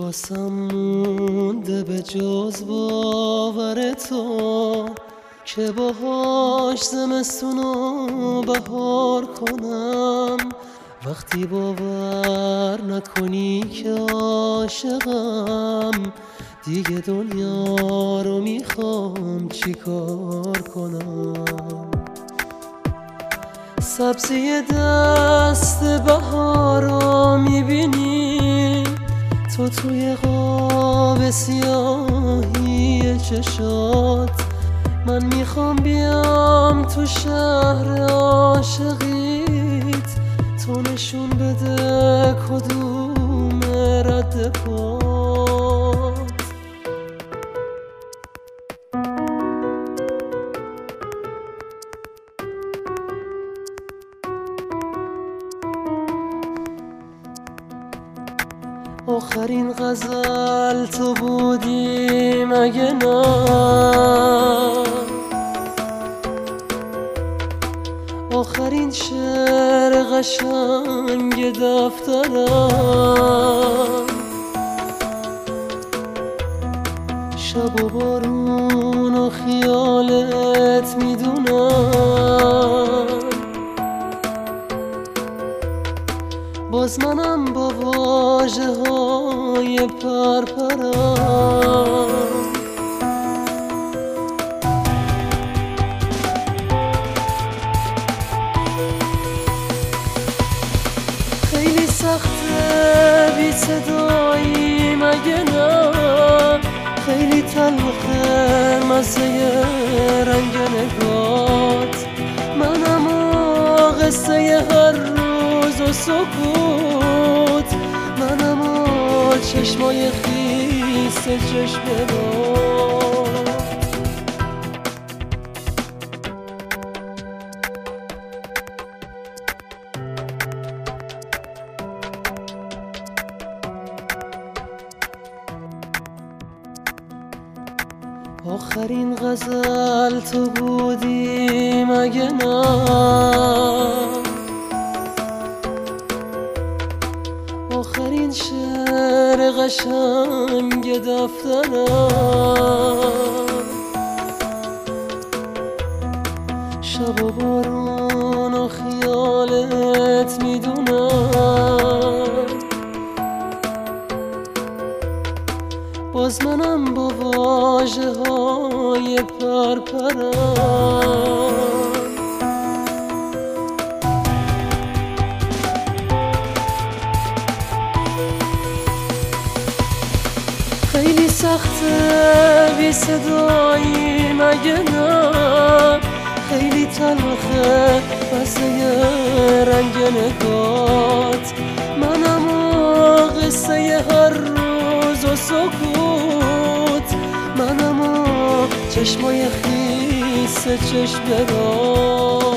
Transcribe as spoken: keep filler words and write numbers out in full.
واسم مونده به جز باور تو که باهاش زمستونو بهار کنم. وقتی باور نکنی که عاشقم، دیگه دنیا رو میخوام چیکار کنم. سبزی دست بهارو میبینی تو توی قاب سیاهی چشات. من میخوام بیام تو شهر عاشقیت، تو نشون بده کدوم رد پات. آخرین غزل تو بودی مگه نه؟ آخرین شعر قشنگ دفترم. شب و بارون و خیالت میدونم، باز منم با واژه های پرپرم. خیلی سخته بی صدایی مگه نه؟ خیلی تلخه مزه رنگ نگات. منم و قصه هر روز و سکوت، منم و چشمای خیس چشم باد. آخرین غزل تو بودی مگه نه؟ آخرین شعر قشنگ دفترم. شب و بارون و خیالت میدونم، باز منم با واژه های پرپرم. خیلی سخته بی صدایی مگه نه؟ خیلی تلخه مزه رنگ نگات. منم و قصه هر روز و سکوت، منم و چشمای خیس چشم باد.